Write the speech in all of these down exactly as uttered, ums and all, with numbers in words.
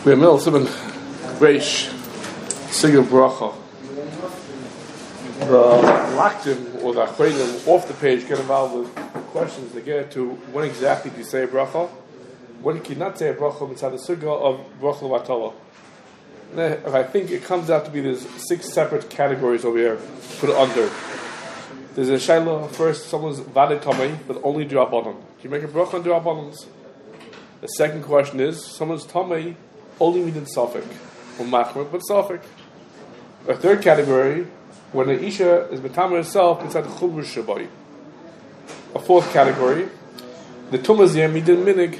We're middle seven Reish Sigur Bracha. The Laktim or the Achreidim off the page get involved with questions they get to when exactly do you say a bracha? When can you not say a bracha inside the Sigur of Bracha L'Vatala? I think it comes out to be there's six separate categories over here put under. There's a Shaila, first someone's Vade Tomei, but only D'Rabbanan. Can you make a bracha on D'Rabbanans? The second question is, someone's Tomei only within Suffolk, or Machmer, but Suffolk. A third category, when an Isha is B'tamar herself inside the Chumr Shabai. A fourth category, the Tumaz Yem Midin Minig.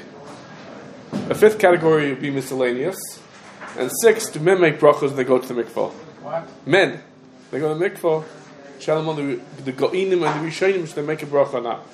A fifth category would be miscellaneous. And six, do men make brachos when they go to the mikvah? What? Men. They go to the mikvah. Shalom on the, the Go'inim and the Rishonim, should they make a bracha or not?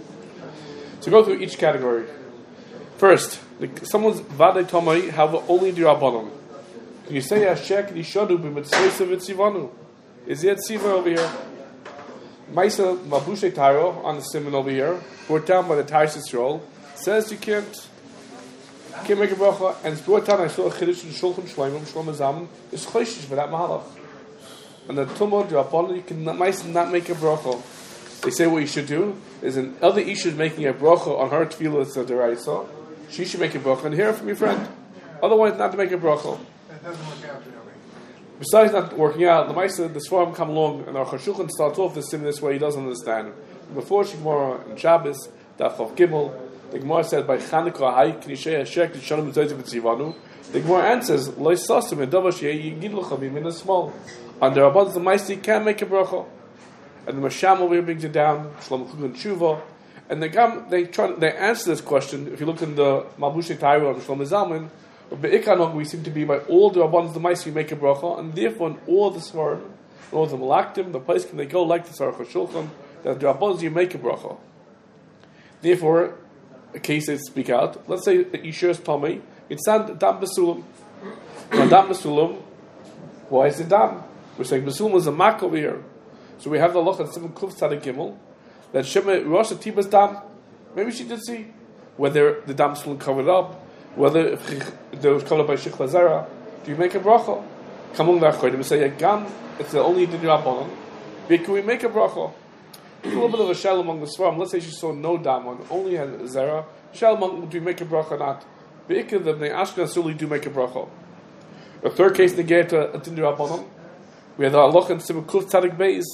So go through each category. First, the, someone's Vade Tomei, however, only D'Rabbanan. Can you say Hashek Nishadu b'mitzvayse v'tzivanu? Is it Tziva over here? Maisa Mabushe Taro on the Simon over here, brought down by the Taisis roll, says you can't can't make a bracha, and it's brought down. I saw a Chiddush in Shulchan Shloimim Shlomo Zalman is choishish for that mahalach. And the Tumah D'Rabbanan, you can Maisa not make a bracha. They say what you should do is an other Isha is making a bracha on her tefillah, it's a deraisa. She should make a bracha and hear it from your friend. Otherwise, not to make a bracha. That doesn't work out really. Besides not working out, the Maisa, the Sforim come along and our Chashukhan starts off this sim this way he doesn't understand. Before Shemora and Shabbos, Daf Gimel, the Gemara said by Chanukah Hay Knishei Hashek Nishanim Mitzvayim V'Tzivanu. The Gemara answers Lo Sasim Edavar Shei Yigid L'Chavim in a small. Under Rabban's the Maisa can't make a bracha. And the Masham over here brings it down. Shlomo Chug and Tshuva. And the Gam they try they answer this question. If you look in the Malbushe Taira of Shlomo Zalman, Be'ikanog we seem to be by all the Rabbans the Maisa you make a bracha, and therefore in all the Svarim, all the Malaktim, the place can they go like the Sarach HaShulchan, that the Rabbans you make a bracha. Therefore, a case they speak out. Let's say that Isha is Tomei, it's not Dam Basulam. Now Dam Basulam, why is it Dam? We're saying Basulam is a mak over here. So we have the Loch and Simon Kuf Tzadik Gimel that Shema Rosh Tibas Dam. Maybe she did see whether the Dam Basulam covered up. Whether there was covered by Shich Lazara, do you make a bracha? Come on, the Achreidim and say, Gam, it's the only D'Rabbanan. But can we make a bracha? There's a little bit of a shell among the Svarim. Let's say she saw no Dam on, only had Zara. Shell among, do you make a bracha or not? But of them, they Ashkenaz certainly do make a bracha. The third case, they get a D'Rabbanan. We have the Allah and Simon Kuf Tzadik Beis.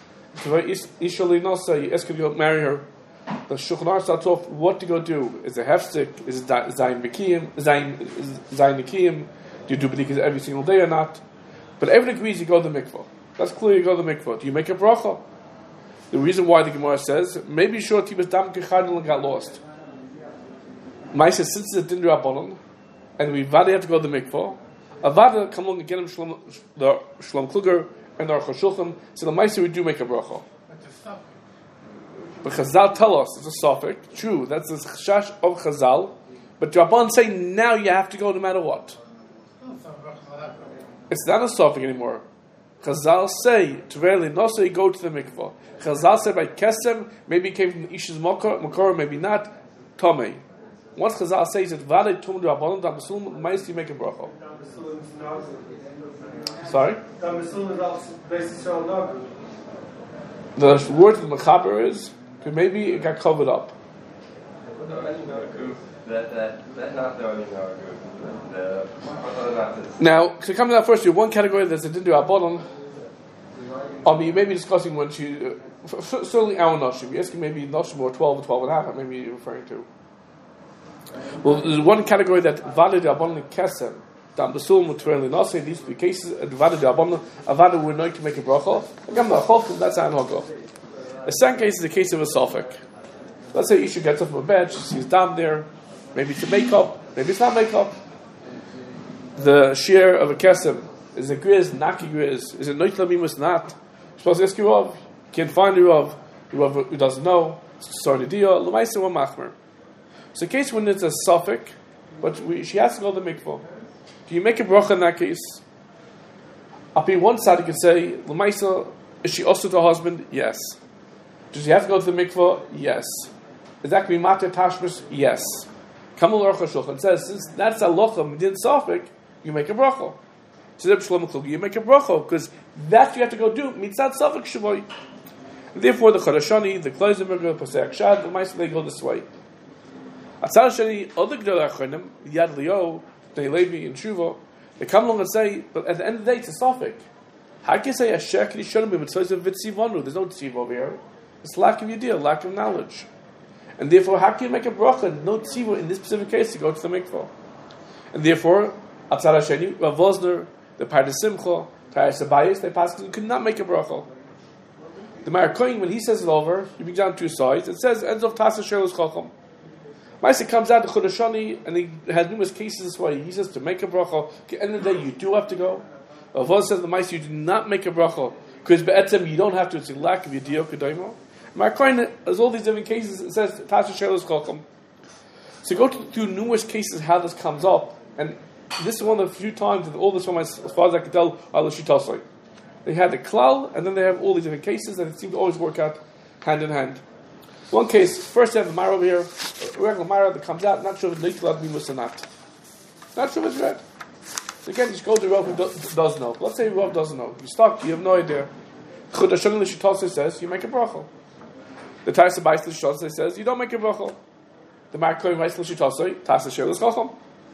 Isha Linasa, you ask if you'll marry her. The Shulchan Aruch starts off what to go do. Is it hefsek? Is it zayin mikiyim? Zayin zayin nikiyim? Do you do bedikas every single day or not? But everyone agrees you go to the mikvah. That's clear. You go to the mikvah. Do you make a bracha? The reason why the Gemara says maybe sure tibas dam kechadil got lost. Ma'aseh since it's a din D'Rabbanan and we vada have to go to the mikvah. Avada come along and get him Shlom the Shlom Kluger and our Chashulchan. So the Ma'aseh we do make a bracha. But Chazal tell us it's a suffix. True, that's the chashash of Chazal. But Rabban say now you have to go no matter what. It's not a suffix anymore. Chazal say Tverli no say go to the mikvah. Chazal said by Kesem maybe it came from the Isha's Makor, maybe not Tomei. Once Chazal says it Vade Tum Rabbanon Dam Basulam Ma'aseh you make a bracha. Sorry. The word of the Mechaber is maybe it got covered up. Now, to come to that first, you have one category that's a Din D'Rabbanan. I mean, you may be discussing when she, uh, certainly our Nashim. You're asking maybe Nashim or twelve or twelve and a half, maybe you're referring to. Well, there's one category that Vade D'Rabbanan Kesem, Dam Basulam Utverli Nase, these three cases, Vade D'Rabbanan, Avada we're not to make a bracha. Again, the Chofim, that's an Hogah. The second case is the case of a suffix. Let's say Isha gets up from a bed, she sees Dam there, maybe it's a makeup, maybe it's not makeup. The shear of a kesem, is it griz, naki griz, is it noit lamimus not? You're supposed to ask your Rav, can't find your Rav, your Rav who doesn't know, Sarnidia, L'maisa wa machmer. So a case when it's a suffix, but we, she has to go to the mikvah. Do you make a bracha in that case? Up in one side you can say, L'maisa, is she also to her husband? Yes. Does he have to go to the mikvah? Yes. Is that going to be mater tashmish? Yes. Kamal Aruch HaShulchan says, since that's a locha midin safek, you make a bracha. So you make a bracha, because that you have to go do, mitzad safek shavoy. Therefore, the Chadashani, the Kloisenberger, Pasek Shad, the Meister, they go this way. Atzal Shani, other Gdol Acharonim, Yad Leo, Bnei Levi, and Shuva, they come along and say, but at the end of the day, it's a safek. How can you say Asher Kli Shonim B'Mitzvos of Vitzivonu? There's no tzivah over here. It's lack of yediyah, lack of knowledge. And therefore, how can you make a bracha, no tzivah in this specific case, to go to the mikvah? And therefore, Atzal Shani, Rav Vosner, the Pardes Simcha, Taras Abayis, they pass, you could not make a bracha. The Marakoyin, when he says it over, he brings down two sides. It says, ends of Tasa Shelos Chacham. Maisa comes out to Chodashani, and he has numerous cases this way. He says to make a bracha, at the end of the day, you do have to go. Avos says the Maisa, you do not make a bracha, because be'etzem, you don't have to. It's a lack of yediyah kedaimo. Marakoyin has all these different cases. It says Tasa Shelos Chacham. So go to, to numerous cases how this comes up, and this is one of the few times that all this from as far as I can tell, are l'shitasoi. They had the klal, and then they have all these different cases, and it seems to always work out hand in hand. One case, first they have a Mara over here, a regular Mara that comes out, not sure if it's Nikolad Mimus or not. Not sure if it's red. So again, you just go to Rav who do, does know. Let's say Rav doesn't know. You're stuck, you have no idea. Chodashon L'Shitose says, you make a bracha. The Taisa Bais L'Shitose says, you don't make a bracha. The Marakoy Bais L'Shitose, Tasa Shelos Chacham.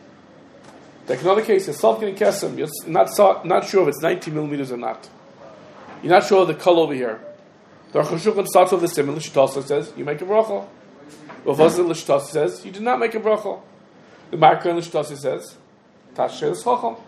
Take another case, a Salkin Kesem, you're not, not sure if it's ninety millimeters or not. You're not sure of the color over here. The Aruch HaShulchan starts with the sim, and L'Shitasa says, you make a bracha. Rav Vosner L'Shitasa says, you do not make a bracha. The Marakoy L'Shitasa says, Tash Shelos Chacham.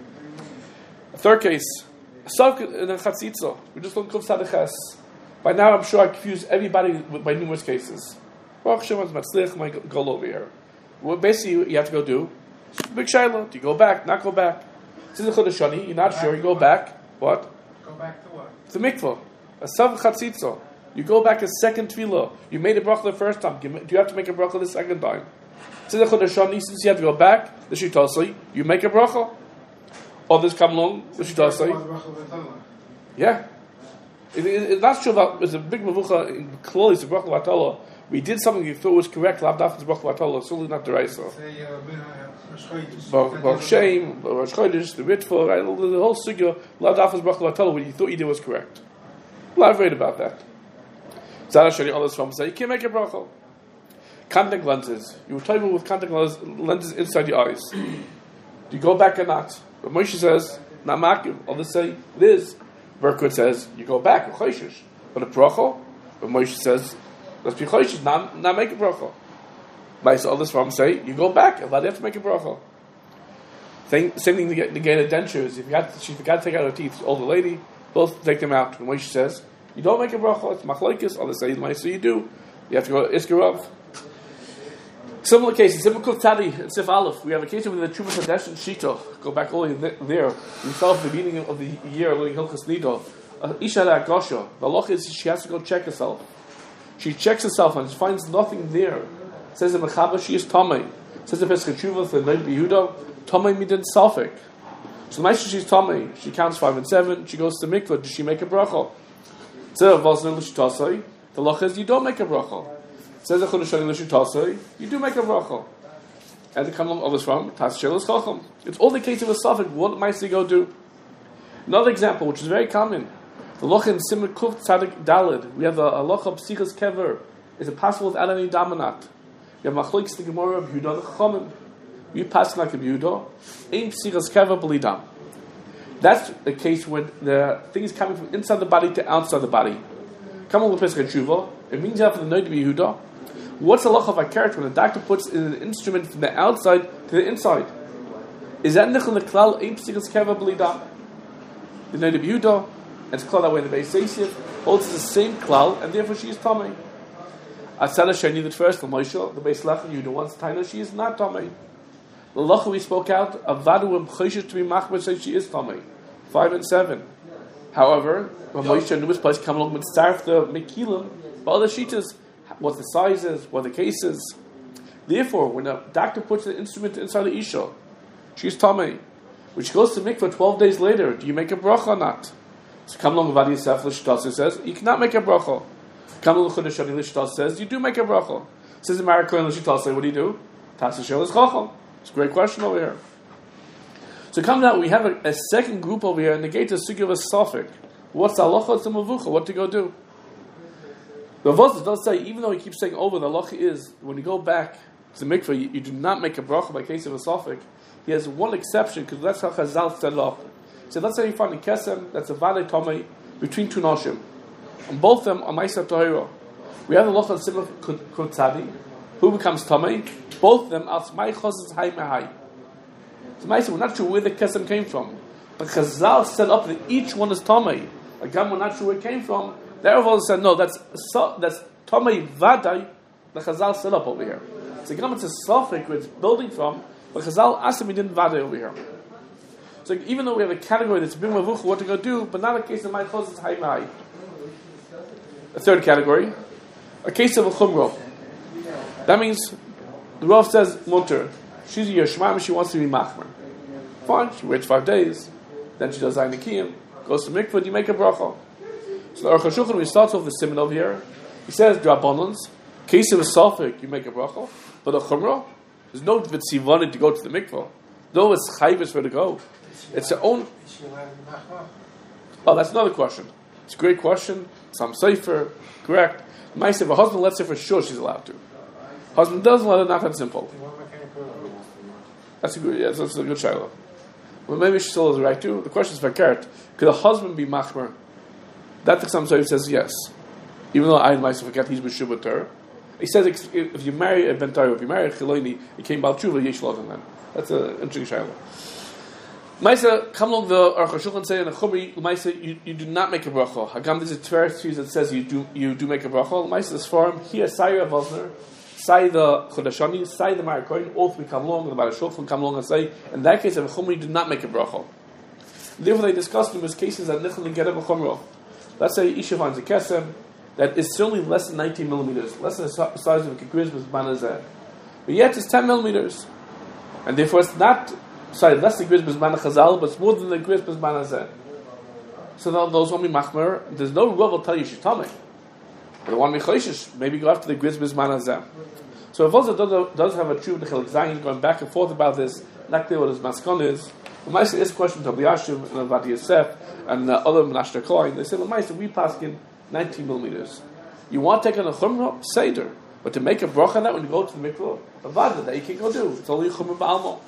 A third case, a Savk in a Chatzitza. We just don't come Sadaches. By now, I'm sure I confuse everybody with, by numerous cases. Baruch Hashem, Matzliach, my goal over here. What basically you have to go do, big shayla. Do you go back? Not go back. This is a Chodashani. You're not sure. You go back. What? Go back to what? To the mikvah. A sav chatzitza. You go back a second tefillah. You made a bracha the first time. Do you have to make a bracha the second time? This is a Chodashani. Since you have to go back, the shitasai, you make a bracha. Others come along. The shitasai. Yeah. It, it, it's not sure about. It's a big mavucha in Kloli. It's a bracha vatala. We did something you thought was correct. Lav daf is bracha vatala. Certainly not the right. So. Baruch Shem, Rosh Chodesh, the Ritva, right? The whole sugya, Lav daf is bracha vatala. What you thought you did was correct. Well, I've read about that. Zara Shani others from say you can't make a bracha. Contact lenses. You were talking with contact lenses inside your eyes. Do you go back or not? But Moshe says, not makiv. Others say it is. Berkut says you go back. But a bracha. But Moshe says let's be choishish, not not make a bracha. But others from say you go back. Allowed have to make a bracha. Same, same thing to get to get a dentures. If you got she forgot to take out her teeth, older lady, both take them out. And Moshe says you don't make a bracha. It's machlokes. Others say so you do. You have to go iskarav. Similar cases, Sifakul Tadi and Sif Aleph. We have a case with the Trumas Hadesh and Shito. Go back all the way there. We saw at the beginning of the year, learning Hilchas Nido. Isha da Gosha. The loch is she has to go check herself. She checks herself and she finds nothing there. Says the Mechaba, she is Tomei. Says the Pesach Tshuva for the Noid Yehuda, Tomei midin Salfik. So the she's Tomei. She counts five and seven. She goes to the mikvah. Does she make a bracha? So Vosner L'Shitosai. The loch is you don't make a bracha. Says the Chodashani L'Shitasai, you do make a bracha. And the come along others from Tas Shelos Chacham. It's all the case of a suffix. What might they go do? Another example, which is very common, the loch in Simon Kuf Tzadik Dalid. We have a, a loch of Psichas Kever. Is it possible without any damanat? We have Machlokes the Gemara of Yehuda the Chachamim. We pass like a Yehuda. Aim Psichas Kever B'lidam. That's a case where the thing is coming from inside the body to outside the body. Come on with Pesach Tshuva. It means that for the Noid Yehuda. What's the loch of a carrot when the doctor puts in an instrument from the outside to the inside? Is that nichel the klal ein psichas keva b'lidam? The Noid Yehuda, and it's called that way in the Beis Yosef, holds the same klal, and therefore she is tamei. Atzala Sheni the first from Moshe, the Beis Lach Yehuda wants taina, she is not tamei. The loch we spoke out, avadu and choshesh to be machmer says she is tamei. Five and seven. However, when Moshe and Nuba's place come along with starf the mekilim, but other shitas, what the sizes, what the cases. Therefore, when a doctor puts the instrument inside the isha, she's tamei. When she goes to mikvah twelve days later, do you make a bracha or not? So come along Vadi Yosef L'Shtas says you cannot make a bracha. Come along Chodashani L'Shtas says you do make a bracha. Says the Marakoyin L'Shtas, what do you do? Tasa Shel is Chacham. It's a great question over here. So it comes out, we have a, a second group over here, and the gate is Sugya of a Sophic. What's the halacha? It's a mavucha. What to go do? The Vos does say, even though he keeps saying over, the halacha is, when you go back to the mikveh, you, you do not make a bracha by case of a Sophic. He has one exception, because that's how Chazal set it up. So let's say you find a kesem, that's a vale tomei, between two noshim. And both of them are Maisa Tahira. We have the halacha of Simcha Kutzadi, who becomes tomei. Both of them are Smai Chos's Hai Mehai. So Maisa, we're not sure where the kesem came from. But Chazal set up that each one is tomei. Again, we're not sure where it came from. The Erev said, no, that's that's tomei vadai, the Chazal set up over here. So again, it's a Sophic where it's building from, but Chazal asked him he didn't vadai over here. So even though we have a category that's bim mavuch, what to go do, but not a case of my chos is high high. A third category, a case of a chumro. That means the Rav says munter. She's a yeshmam, she wants to be machmer. Fine, she waits five days, then she does zayin nikiyim, goes to mikvah, you make a bracha. So the Aruch HaShulchan, when he starts off the simon over here, he says drabonans, case of a Sophic, you make a bracha, but a chumra, there's no vitzivani to go to the mikvah. No, it's chayvus for to go. It's their own. Oh, that's another question. It's a great question. Some safer, correct. Might say if a husband lets her for sure she's allowed to. Husband doesn't let it, not that simple. That's a good. Yeah, that's a good shiloh. Well, maybe she still has the right to. The question is for Kert. Could a husband be machmer? That the some safer says yes, even though I myself forget he's b'shubat her. He says if you marry a bentayro, if you marry a chiloini, you came bal tshuva yesh lo then. That's an interesting shiloh. Maisa, come along the Aruch HaShulchan say in the Chumri, Maisa, you, you do not make a bracha. Hagam, there's a Tveres that says you do you do make a bracha. Maisa, this form, here, Sayra Vosner, Say the Chodashani, Say the Marakoin, all three come along, and the Baal HaShulchan come along and say, in that case, if a Chumri do not make a bracha. Therefore, they discuss numerous cases that Nichel and get a Chumra. Let's say Isha finds a Kesem that is certainly less than nineteen millimeters, less than the size of a Kikriz with Banazeh. But yet it's ten millimeters. And therefore, it's not. Sorry, less than the gris bezman chazal, but it's more than the gris bezman hazeh. So now those won't be machmer. There's no rov will tell you she's tummy. But the one mechoishish, maybe go after the gris bezman hazeh. So if also does, does have a true nechel zayin going back and forth about this, not clear what his maskon is. The Maisa is a question to Abiyashim and Avadi Yosef and uh, other Menashe Kohen. They say the Maisa we pass in nineteen millimeters. You want to take on a chumrah seder, but to make a bracha on that when you go to the mikvah, Avada that you can't go do. It's only chumrah ba'almo.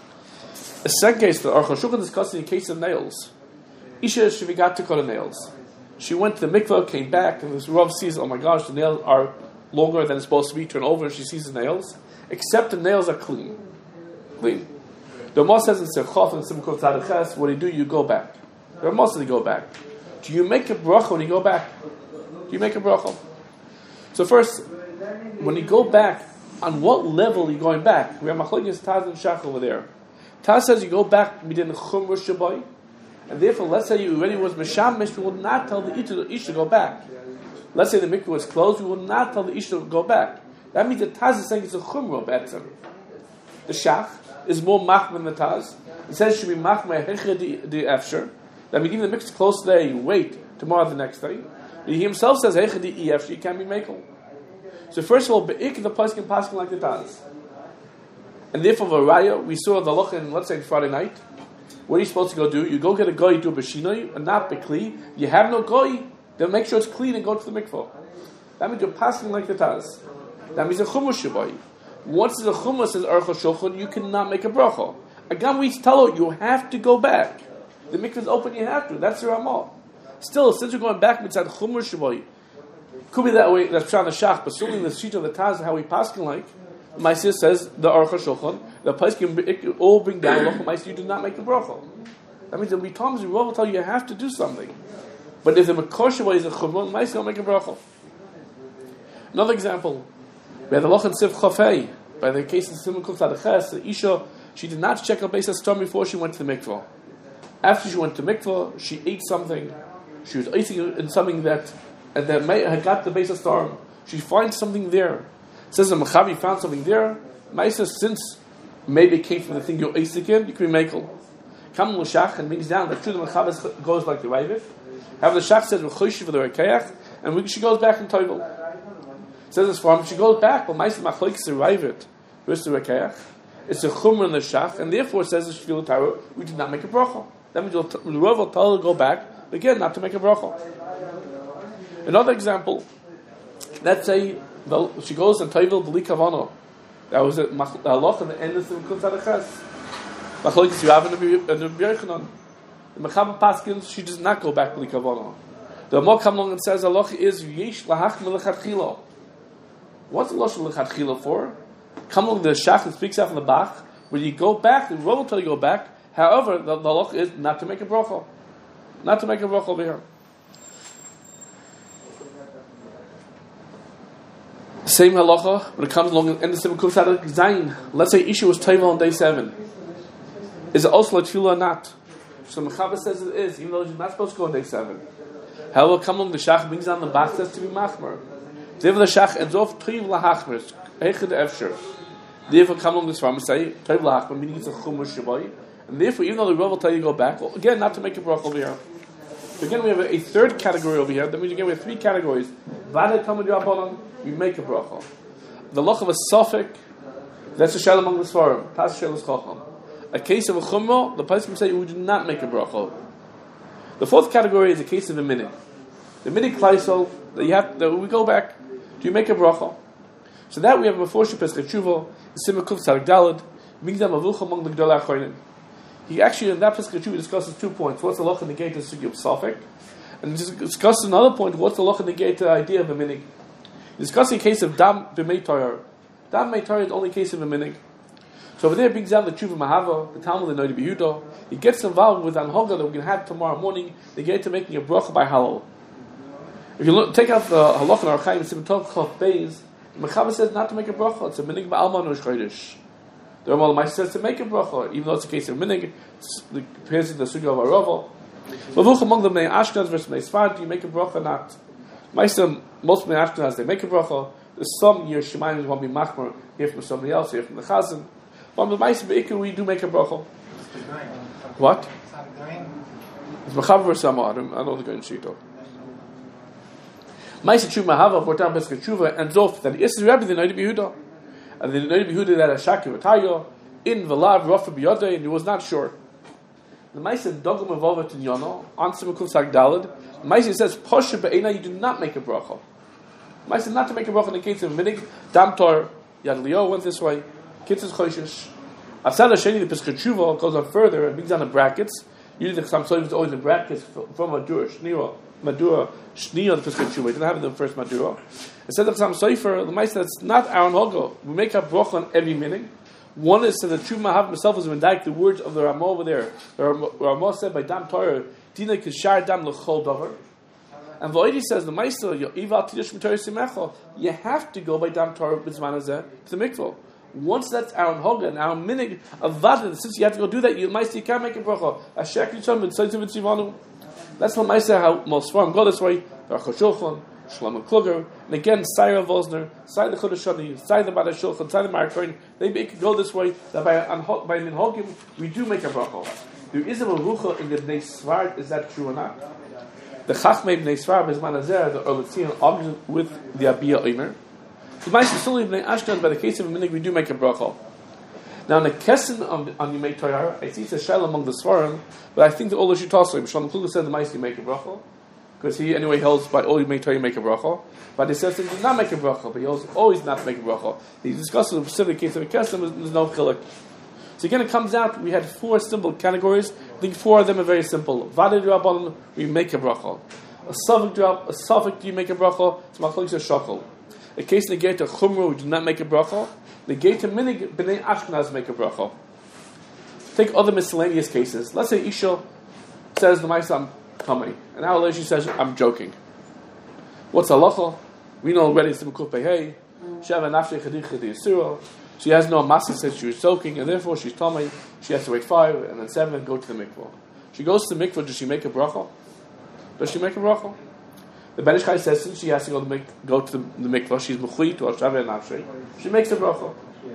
A second case, the Aruch HaShulchan discussing the case of nails. Isha Shivigat took on the nails. She went to the mikvah, came back, and this Rav sees, oh my gosh, the nails are longer than it's supposed to be. Turn over, and she sees the nails, except the nails are clean. Clean. The Ramah says in Sefchot and Simchot Tzadich, what do you do? You go back. The Ramah says you go back. Do you make a bracha when you go back? Do you make a bracha? So first, when you go back, on what level are you going back? We have Machlokes Taz and Shach over there. Taz says you go back within the Chumrah Shabai, and therefore, let's say you already was Meshamish, we will not tell the Ish to go back. Let's say the mikvah was closed, we will not tell the Ish to go back. That means the Taz is saying it's a Chumrah Be'etzem. The Shach is more Machmer than the Taz. It says it should be Machmer Hechre the Efsher. That means even the mikvah is closed today, you wait tomorrow the next day. He himself says Hechre the Efsher, you can't be Mekel. So first of all, Be'ik the Paskin Paskin like the Taz. And therefore, Varaya, we saw the loch in, let's say, Friday night. What are you supposed to go do? You go get a guy, do a b'shinoi, and not bekli. You have no guy, then make sure it's clean and go to the mikvah. That means you're passing like the Taz. That means a chumash shabai. Once the chumash says Aruch HaShulchan, you cannot make a bracha. Again, we tell you, you have to go back. The mikvah is open, you have to. That's the Ramah. Still, since you're going back, mitzad chumash shabai. Could be that way, that's Pshan the Shach, but certainly the sheet of the Taz, how we passing like. My sister says the Aruch HaShulchan, the place can all bring down local mice. You do not make the bracha. That means there'll be times we will tell you you have to do something. But if the Makosha way is a chumrah, mice don't make a bracha. Another example, we had the loch in Siv Chafei by the case of Simon Kuf Tzadich. The Isha, she did not check her base storm before she went to the mikvah. After she went to mikvah, she ate something. She was eating in something that and that had got the base storm. She finds something there. Says the Mechavi found something there. Maisa, since maybe it came from the thing you're asik in, you can be Mekel. Come l'shach and brings down that true the Mechavi goes like the Ravid. However, the Shach says we're choishiv for the Rekeach, and she goes back in Toivel. Says this form, she goes back, but Maisa Machlokes the Ravid. It's a chumrah in the shach, and therefore it says the shvil Torah, we did not make a bracha. That means the Rav will tell her to go back, but again, not to make a bracha. Another example, let's say the, she goes and Toivel B'li Kavana. That was a halach in the end of the Simchus Adaches. Machlokes you have in the B'Yochanan. The Mechaber Paskins, she does not go back B'li Kavana. The Ramah comes along and says halach is yesh lahachmel lechatchila. What's the lashon lechatchila for? Come along the shach and speaks out from the Bach. When you go back, the Rav will tell you to go back. However, the, the halach is not to make a bracha. Not to make a bracha over here. Same halacha when it comes along and the Simon comes out of Zayin. Let's say Isha was Taival on day seven. Is it also like Tefillah or not? So Mechaber says it is, even though she's not supposed to go on day seven. However, come along the Shach brings down the Bach says to be Machmer. Therefore the Shach ends off Taiv Lahachmer. Eichad Efsher. Therefore come along this farm and say Taiv Lahachmer, meaning it's a Chumur Shabbai. And therefore, even though the Rav will tell you to go back, well, again, not to make a bracha over here. So again, we have a, a third category over here. That means again we have three categories. Vada Tamad Rabbanan, we make a bracha. The loch of a suffix, that's a shal among the svarim. Tas shel chacham. A case of a chumrah, the person can say we do not make a bracha. The fourth category is a case of a minute. The minute klaisol that you have, that we go back. Do you make a bracha? So that we have before Shepes Cheshuva, the Simukuf Sarik Dalad, means that Mavucha among the Gdolei Achronim. He actually, in that Pesach Tshuva, discusses two points. What's the loch in the gate of the Sugi of Safek? And he discusses another point, what's the loch in the gate the idea of a minig? He discusses a case of Dam B'mei Torah. Dam B'mei Torah is the only case of a minig. So over there, brings down the Tshuva Mahava, the Talmud, the Noda B'Yehuda. He gets involved with Anhoga that we're going to have tomorrow morning. They get to making a bracha by halal. If you look, take out the halach in our Chaim, Simon Tov Chof Beis, the Mechaber says not to make a bracha. It's a minig ba'alma no shchodesh. The Ramal Ma'aseh says to make a bracha, even though it's a case of minig, the compares to the sugi of Arava. Mavuch among them, Bnei Ashkenaz versus Bnei Sfard, do you make a bracha or not? Ma'aseh, most Bnei Ashkenaz, they make a bracha. There's some years Shemayim won't be machmer, here from somebody else, here from the Chazan. But the Ma'aseh Be'ikr, we do make a bracha. What? It's Mechaber versus Amar. I don't know the Goyin Shito. Ma'aseh Tshuva Mahava, brought down Pesach Tshuva, and Zof, that is the Rebbe, the Noda B'Yehuda. And the Noda B'Yehuda that Ashaki V'Tayo in V'lav Rafa B'Yodei, and he was not sure. The Ma'aseh Dogum Evolva Tinyono on Simukuf Sag Dalad. The Ma'aseh says Posha Be'ena, you do not make a bracha. The Ma'aseh not to make a bracha in the case of Minig Dam Tor Yad Leo went this way. Kitzes Choshish. Asad Hasheni the Pesach Tshuva goes on further and brings down the brackets. Usually the Chasam Sofer is always in brackets from Madura Shnira Madura Shnira the Pesach Tshuva. He didn't have it in the first Madura. Instead of Chasam Sofer, the Ma'aseh that's not Aaron Hogo. We make a bracha on every Minig. One is so the Tshuva Mahav himself is mendaik the words of the Ramah over there. The Ramah said by Dam Torah, Dina Kishar Dam L'chol Dover. And V'oidi says the Ma'aseh, Ival Tidish M'Torah Simecho, you have to go by Dam Torah B'zman Hazeh to the mikvah. Once that's Aaron Hoga and Aaron Minig of Vadan, since you have to go do that, you Ma'aseh you can't make a bracha. Ashek Yishon B'Tzoytiv V'Tzivanu. That's what Ma'aseh how most farm go this way. The Aruch HaShulchan, Shlomo Kluger, and again, Saira Vosner, Saira the Chodeshani, Saira the Bada Shulchan, Saira the Markoin, they make it go this way, that by, by Minhogim, we do make a bracha. There is a Marucha in the Bnei Sfard, is that true or not? The Chachmei Bnei Sfard, Bezman Hazer, the Orletzion, argues with the Abiyah Omer. The Ma'aseh Suli Bnei Ashkenaz, by the case of a Minig, we do make a bracha. Now, in the Kessin on, on Yimei Torah, I see it's a shell among the Svarim, but I think the Ola Shitosoi, Shlomo Kluger said the Ma'aseh you make a bracha. Because he anyway holds by all you make Torah you make a bracha, but he says that he does not make a bracha, but he also always not make a bracha. He discusses the specific case of a kesem, there's no chiluk. So again, it comes out we had four simple categories. I think four of them are very simple. Vadei Rabbanan, we make a bracha. A suffix drop, a suffix do you make a bracha? It's machlokes a shakol. A case negate a chumra, we do not make a bracha. Negate a minig b'nei Ashkenaz make a bracha. Take other miscellaneous cases. Let's say Isha says the Ma'aseh Tomei. And now later she says, I'm joking. What's halacha? We know already it's the Mekuf Behei. She has a nafshei chadich chadich surah. She has no masa, says she was soaking, and therefore she's Tomei. She has to wait five, and then seven, and go to the mikvah. She goes to the mikvah, does she make a bracha? Does she make a bracha? The Ben Ish Chai says, since she has to go to, mik- go to the, the mikvah, she's mechuit or shaveh nafshei. She makes a bracha.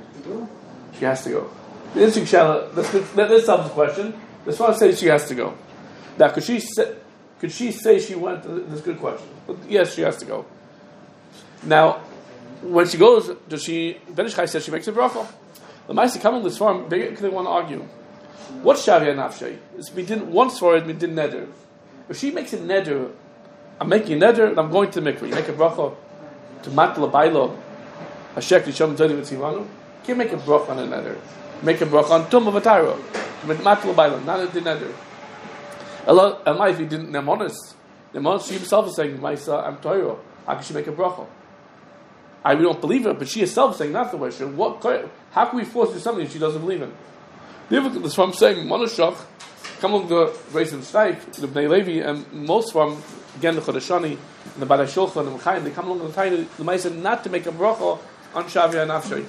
She has to go. The interesting shala, let's, let's solve the question. This one says she has to go. Now, could she say, could she say she went? That's a good question. But yes, she has to go. Now, when she goes, does she? Ben Ish Chai says she makes a bracha. The Ma'aseh coming this farm, they, they want to argue. What's Shavia Nafshay? We didn't once for it. We didn't neder. If she makes a neder, I'm making a neder and I'm going to the mikveh. You make a bracha to matla bailo, hashek lishom todi v'tzivanu. You can't make a bracha on a neder. Make a bracha on tum of a tyro. Matla bailo, not a neder. Allah, Allah, if he didn't nemonis, nemonis, she herself is saying, "Ma'isa, I'm Torah. How can she make a bracha?" I we don't believe her, but she herself is saying not the way. She, what? How can we force her to do something if she doesn't believe in? This from saying Monoshach, come on the race and Steik, the Bnei Levi, and most from again the Chodeshani and the Badai Shulchan and the Chaim, they come along the time the Ma'aseh not to make a bracha on Shavia and Nafshay.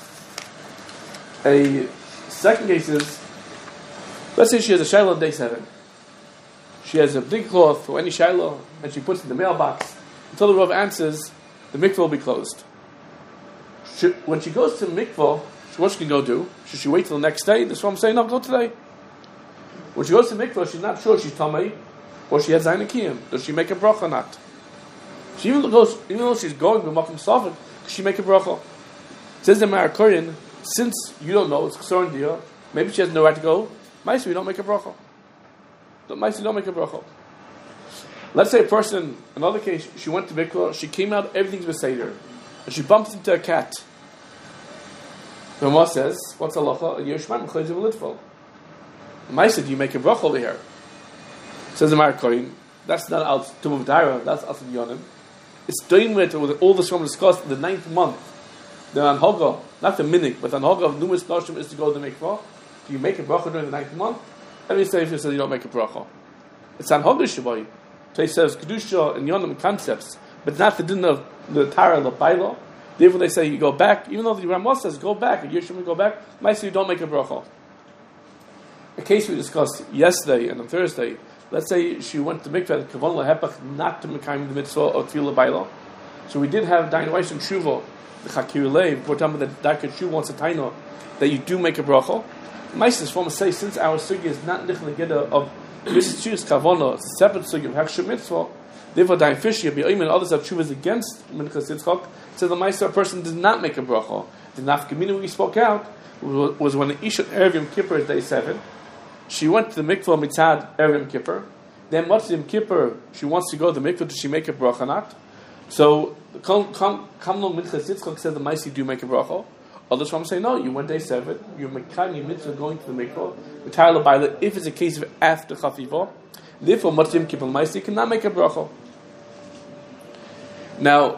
A second case is, let's say she has a shiloh on day seven. She has a big cloth or any shiloh, and she puts it in the mailbox. Until the Rav answers, the mikveh will be closed. She, when she goes to mikveh, what she can go do? Should she wait till the next day? That's what I'm saying. No, go today. When she goes to mikveh, she's not sure she's tamei or she has zayin kiyum. Does she make a bracha or not? She even goes, even though she's going to makom safek, does she make a bracha? Says the Marakoyan, since you don't know, it's concerned to you. Maybe she has no right to go. Ma'aseh, we don't make a bracha. Ma'aseh, don't make a bracha. Let's say a person, another case, she went to mikveh, she came out, everything's beseder, and she bumps into a cat. The Ramah says, what's halacha? Yerishman m'chayz v'litful. Ma'aseh, do you make a bracha over here? Says the Marakoyan, that's not out Tum of Daira, that's out of Yonim. It's doing with all this from discussed the ninth month. The Anhoga, not the minik, but the Anhoga of numerous Noshim is to go to the mikveh. Do you make a bracha during the ninth month? Every say if you say you don't make a bracha. It's Anhoga Shabbai. They says Kedusha and Yonim concepts, but not the din of the Tara the Bailo. Therefore they say you go back, even though the Ramah says go back, and Yeshua go back, might say you don't make a bracha. A case we discussed yesterday and on Thursday, let's say she went to mikveh, Kavon lahepach, not to Mekayim the mitzvah of Tefillah Bailo. So we did have Dayan Weiss and Shuvo, the Chakir Lev, for example, that Dakar Shuv wants a taino, that you do make a bracha. Meister from say, since our sugi is not nichel geda of this choose kavana, it's a separate sugi of Hekshur mitzvah. Therefore, Dayan Fish, Yabi Oyman, others have shuvas against Minchas Yitzchak. So the Meister person did not make a bracha. The nafkamina we spoke out was when the Isha Erev Yom Kippur is day seven. She went to the mikvah mitzad Erev Yom Kippur. Then what's Yom Kippur? She wants to go to the mikvah. Does she make a bracha not? So come come come no Minchas Yitzchak said the Meister do make a bracha. Others from say no. You went day seven. You're mekayim your mitzvah going to the mikvah. Retire l'bayla if it's a case of after chafiva. Therefore, what's Yom Kippur Meister cannot make a bracha. Now.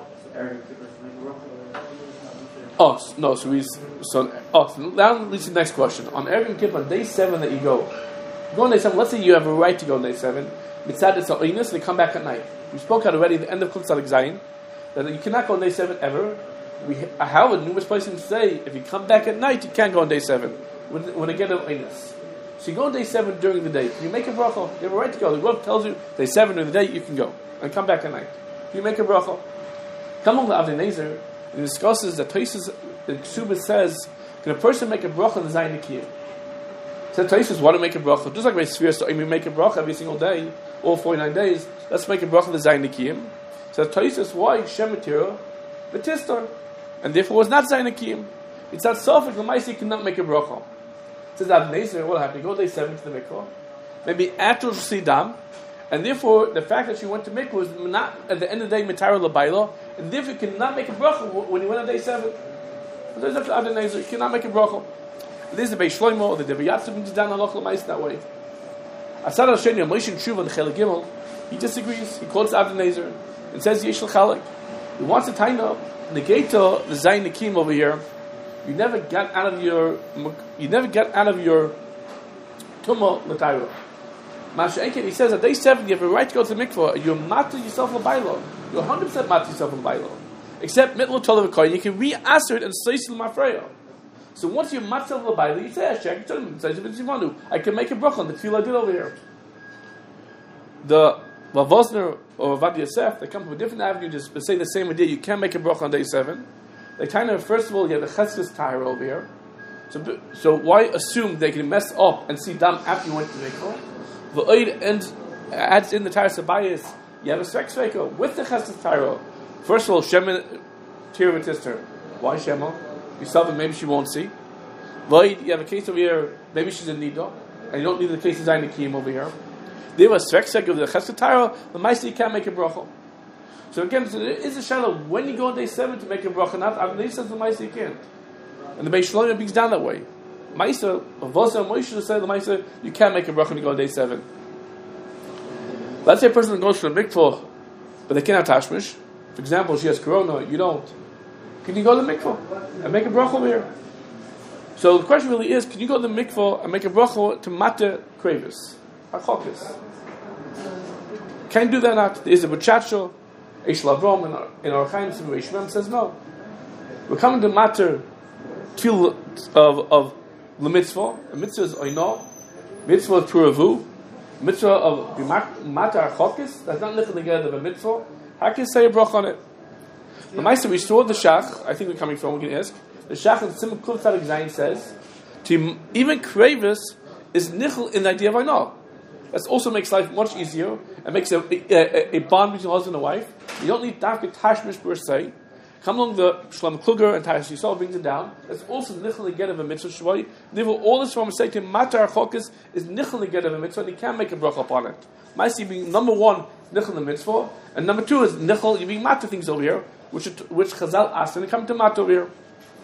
Oh no! So we so oh so now leads to the next question. On Erev Yom Kippur, on day seven that you go, you go on day seven. Let's say you have a right to go on day seven. Mitzad it's oinus, they come back at night. We spoke out already at the end of Kutz Zayin that you cannot go on day seven ever. We have numerous places say if you come back at night, you can't go on day seven when when they get an oinus. So you go on day seven during the day. Can you make a bracha? You have a right to go. The Rav tells you day seven during the day you can go and come back at night. Can you make a bracha? Come on the Avnei Nezer. It discusses that Taisus, the Ksubah says, can a person make a bracha in the Zayin Nikiyah? Said Taisus, why do we make a bracha? Just like my sphere, so we make a bracha every single day, all forty-nine days, let's make a bracha in the Zayin Nikiyah. Said Taisus, why? Shem Matira, Batistar. And therefore it was not Zayin Nikiyah. It's not Sophic, the Maisi cannot make a bracha. Says Avnei Nezer, what happened? Go day seven to the mikvah. Maybe after Sidam. And therefore, the fact that she went to mikvah was not, at the end of the day, Mitara L'Bayla, and therefore you cannot make a bracha when you went on day seven. There's after Avnei Nezer, you cannot make a bracha. This is the Beis Shlomo, or the Rebbe Yatzib, brings down Halach L'Mais that way. Asad Al-Sheni, Moshe Tshuva, and Chelik Gimel, he disagrees. He quotes Avnei Nezer, and says Yesh L'Chalek. He wants to taina, negata, the Zayin Nikim over here, you never get out of your, you never get out of your Tumah L'Tayra. He says at day seven you have a right to go to the mikvah. You're matter yourself a bailo. You're one hundred percent matter yourself a bailo. Except mitlo tolav koyin, you can re-answer it and say to mafreya. So once you're matter yourself a bailo, you say Hashem, I can make a bracha on the tefillah I did over here. The Rav Vosner or Rav Yosef, they come from a different avenue to say the same idea. You can make a bracha on day seven. They kind of first of all you have the cheskes tahara over here. So so why assume they can mess up and see dam after you went to the mikvah? The oid and adds in the Taras Abayis, you have a sex faker with the Chesed Tyro. First of all, Shem tear with sister. Why Shema? You solve it, maybe she won't see. Void, you have a case over here, maybe she's in Nido, and you don't need the case of Zayin Kiyim over here. They have a Svek of the Cheskatara, the Maisa you can't make a bracha. So again, so there is a shadow when you go on day seven to make a bracha, not Avnei says the Maisa you can't. And the Beis Shlomo brings down that way. Maisa, of Vosa and Moshe said the Maisa, you can't make a bracha when you go on day seven. Let's say a person goes to a mikvah, but they can't have tashmish. For example, she has corona, you don't. Can you go to the mikvah and make a bracha over here? So the question really is, can you go to the mikvah and make a bracha to mata kravis, achokis? Can you do that or not? There is a b'chacho, Eish Lavrom, in our Chaim Simon says no. We're coming to matter tefillah of of the mitzvah. The mitzvah is oino, mitzvah is puravu, mitzvah of matter achokis. That's not looking together of a mitzvah. How can you say a bracha on it? The Meister, we saw the Shach, I think we're coming from, we can ask. The Shach in Simon Kuf Tzadik Zayin says, to even kravis is nichel in the idea of Ainah. That also makes life much easier and makes a, a, a bond between husband and wife. You don't need dafka tashmish per se. Come along the Shlomo Kluger and Tash Yisrael brings it down. That's also nichel again of a mitzvah shvoi. Therefore, all this from say to matar chokas is nichel again of a mitzvah, and you can't make a bracha upon it. Maisi being number one nichel the mitzvah, and number two is nichel you being matar things over here, which which Chazal asked, and they come to matar over here.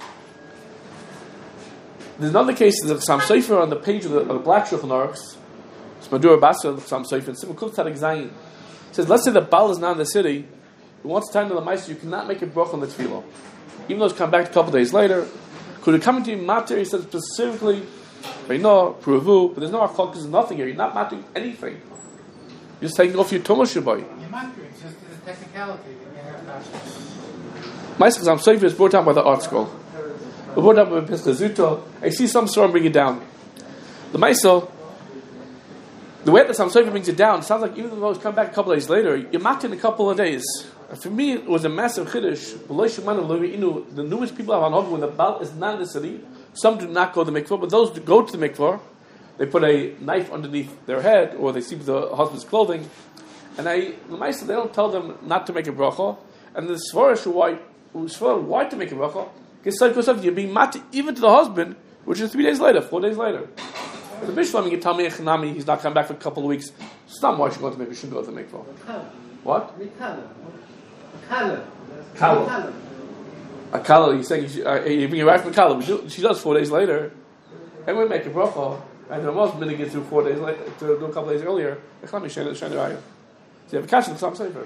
There's another case of the Chassam Sofer on the page of the, of the Black Shulchan Aruch. It's Madura Basra, the Chassam Sofer, and Simon Kuf Tzadik Zayin. It says, let's say the Baal is not in the city. He wants to time to the Meister, you cannot make a bracha on the tefillah. Even though it's come back a couple of days later. Could it come into matter? He says specifically, no, pruvu, but there's no achok, there's nothing here. You're not mattering anything. You're just taking off your tumah shabai. You're mattering, it's just a technicality. Meister Chassam Sofer is brought down by the art scroll. We brought up with Pesach Zuto. I see some sort bring it down. The Meister, the way that Chassam Sofer brings it down, sounds like even though it's come back a couple of days later, you're matter in a couple of days. For me, it was a massive chiddush. The newest people have on Hov, when the Baal is not in the city, some do not go to the mikvah, but those who go to the mikvah, they put a knife underneath their head, or they see the husband's clothing, and I, the Meister, they don't tell them not to make a bracha, and the Svarish why, why to make a bracha, because you're being mati even to the husband, which is three days later, four days later. The Bishlam, you tell me Echanami, he's not coming back for a couple of weeks. Stop why you go to the mikvah, you shouldn't go to the mikvah. What? Kala. Kala. A kala, he's saying you uh, you bring it back from kala, but she does four days later, and we make a bracha, and the most minute gets through four days later, to do a couple of days earlier. Echanami Shana Raya. So you have a catch in the Chassam Sofer.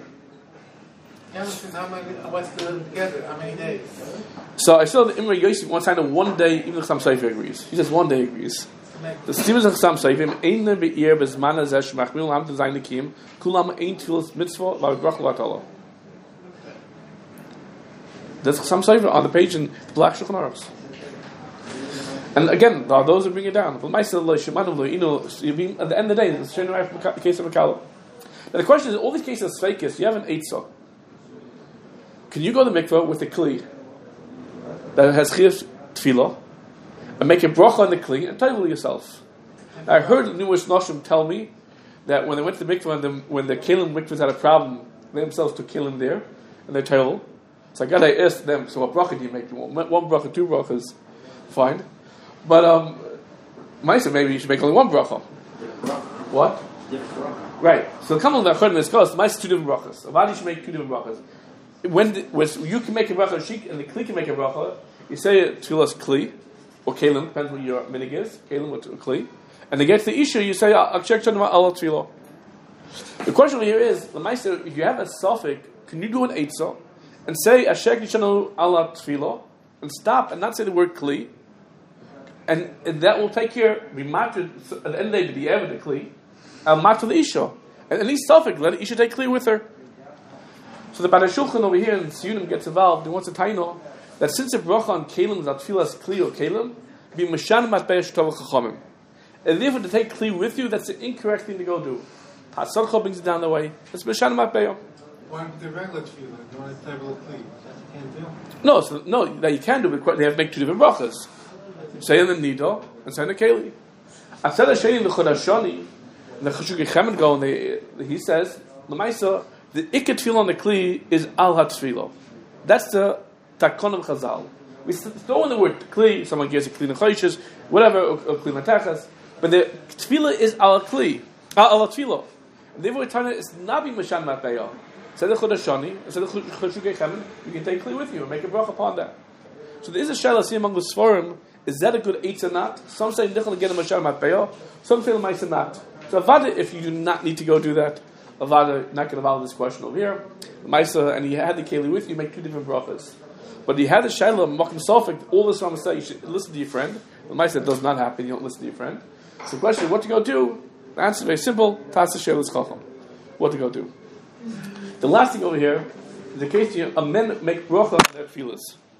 What's the together? How many days? So I saw the Imre Yosef one time, one day, even the Chassam Sofer agrees. He says one day agrees. The Stevens of Chassam Sofer, ein ne be'ir bezman hazeh shemachmil ham to zayin nikim, kulam ein tefillas mitzvah v'bracha l'Torah. There's Chassam Sofer on the page in the Black Shulchan Aruch. And again, there are those who bring it down. At the end of the day, it's the case of a kala. Now the question is, all these cases are fakis. You have an eitzah. Can you go to the mikveh with a kli that has chiyuv tefillah and make a bracha on the kli and tell yourself? I heard the numerous noshim tell me that when they went to the mikveh and the, when the kelim mikvahs had a problem, they themselves took kelim there and they tell. So I got to ask them, so what bracha do you make? One, one bracha, two brachas, fine. But um, Maisa, maybe you should make only one bracha. What? Right. So come on, the Achad in this case, Maisa two different brachas. Why do you should make two different brachas? When, the, when you can make a bracha, she and the kli can make a bracha, you say tefillas kli, or kelim, depends what your minig is, kelim or kli. And to get to the issue, you say, I'll check Shadma Allah tefillah. The question here is, the Maisa, if you have a suffix, can you do an eitzah, and say, Ashek Yishanu Allah tefillah, and stop, and not say the word kli, and, and that will take care, be matred, at the end of the day, to be ever the kli, and matred the isha. And at least suffix, let the isha take kli with her. So the Bada Shulchan over here in Siyunim gets involved. He wants to taino that since a bracha on kelim is not tefillas kli or kelim, be mashan matbei shtov chachamim. And therefore to take kli with you, that's the incorrect thing to go do. Hatzarcha brings it down the way. It's mashan matbei. Why not the regular tefillah? You want to table kli? Can't do. No, so, no, that you can do, but they have to make two different brachas. Say in the nido and say in the keli. I said a sheni in the chodashani, the chashuk yechemen go, and they, he says the Maisa. The ikket tefillah on the kli is al ha-tefillah. That's the takonim chazal. We throw in the word kli. Someone gives a kli nechayishes, whatever, or, or kli matachas. But the tefillah is al kli, al tefillah. Therefore, Tana is not being Mashan Matbeya. Said the Chodashani, said the Chodashugei Chemin, you can take Kli with you and make a bracha upon that. So there is a shayla see among the Sforim, is that a good eight or not? Some say Nichel again Mashan Matbeya, some say Lamaisa not. So Avada, if you do not need to go do that, Avada not going to follow this question over here. Maisa, and you had the Keli with you, make two different brachas. But you had the shayla Makim Sofik, all this Rama say you should listen to your friend. The Maisa does not happen, you don't listen to your friend. So the question is, what to go do? The answer is very simple. Tasa Shelis Chacham. What to go do? The last thing over here is the case you, a men make bracha on their tefillas.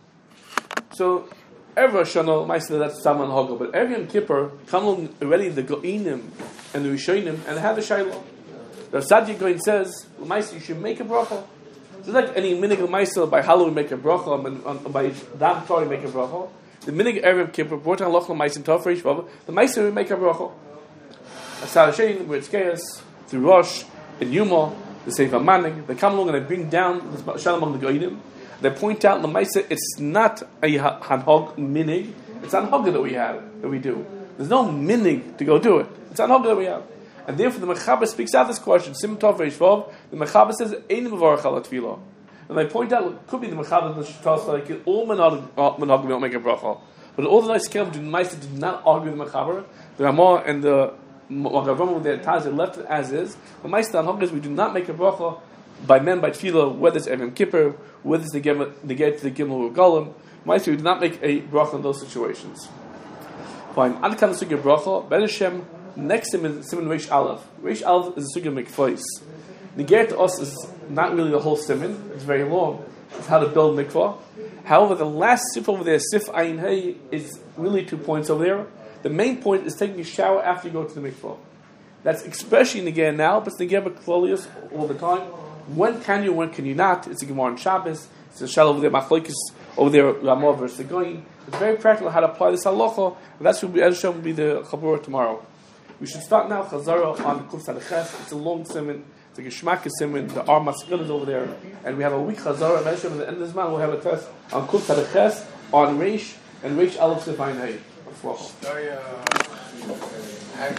So every Shana might say that's Saman Hogel, but every Yom Kippur come along already the Goinim and the Rishonim and have the Shiloh. The Sadiq Goin says, L'maisa, you should make a bracha. Just like any minig L'maisa by Halloween make a bracha, and by Dam Tori make a bracha. The minig every Yom Kippur brought on Loch L'maisa and Tofresh Vav. The Maisa will make a bracha. Asar Hashem, where it's chaos, through Rosh, and Yuma, the Sefer Manig, they come along and they bring down the Shalom among the Goyim. They point out the Maisa, it's not a Hanhog minig, it's Hanhog that we have, that we do. There's no minig to go do it. It's Hanhog that we have. And therefore the Mechaber speaks out this question, Sim Tov Reish Vav, the Mechaber says, Ein Mevarach Al Tefillah. And they point out, it could be the Mechaber that tells us like all Menhog don't make a bracha. But all the nice Kelm, the Maisa did not argue with the Mechaber. The Ramah and the Magavram with their Taz left it as is. But my stand is we do not make a bracha by men by tefillah, whether it's Yom Kippur, whether it's the get the get to the Gimel or Golim. My we do not make a bracha in those situations. Fine. Adkan sugya bracha. Ben Hashem. Next sim is Simon Reish Aleph. Reish Aleph is a sugya mikvahs. Negir to us is not really the whole simon. It's very long. It's how to build mikvah. However, the last sif over there, Sif Ayin Hey, is really two points over there. The main point is taking a shower after you go to the mikvah. That's especially Negir now, but it's Negir B'Klolius all the time. When can you, when can you not? It's a Gemara on Shabbos. It's a shal over there, Machlokes over there, Ramah versus the Goyin. It's very practical how to apply this halacha, and that's what we, as will be the Chabur tomorrow. We should start now Chazara on Kuf Tzadches. It's a long simon. It's like a Shmaka simon. The Ar Maskil is over there, and we have a week Chazara. And at the end of this month, we'll have a test on Kuf Tzadches, on Reish and Reish Aleph Sefayin Hey.